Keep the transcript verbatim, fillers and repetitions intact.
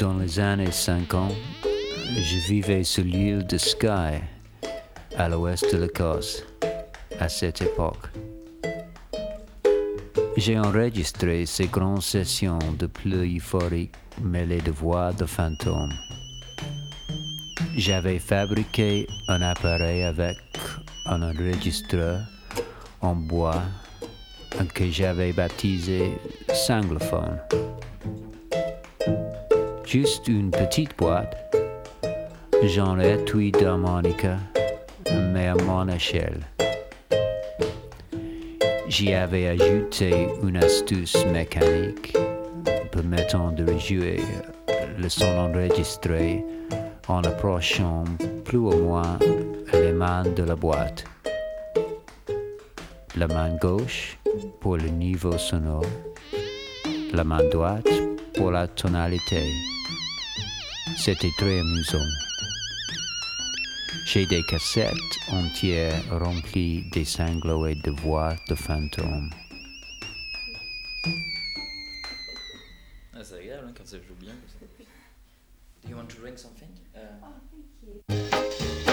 Dans les années cinquante, je vivais sur l'île de Skye, à l'ouest de l'Écosse, à cette époque. J'ai enregistré ces grandes sessions de pluie euphorique mêlées de voix de fantômes. J'avais fabriqué un appareil avec un enregistreur en bois que j'avais baptisé Sanglophone. Juste une petite boîte, genre étui d'harmonica, mais à mon échelle. J'y avais ajouté une astuce mécanique permettant de rejouer le son enregistré en approchant plus ou moins les mains de la boîte. La main gauche pour le niveau sonore, la main droite pour la tonalité. C'était très amusant. J'ai des cassettes entières remplies des sanglots et de voix de fantômes. Ah, c'est agréable hein, quand ça joue bien. Do you want to drink something? Uh... Oh, thank you.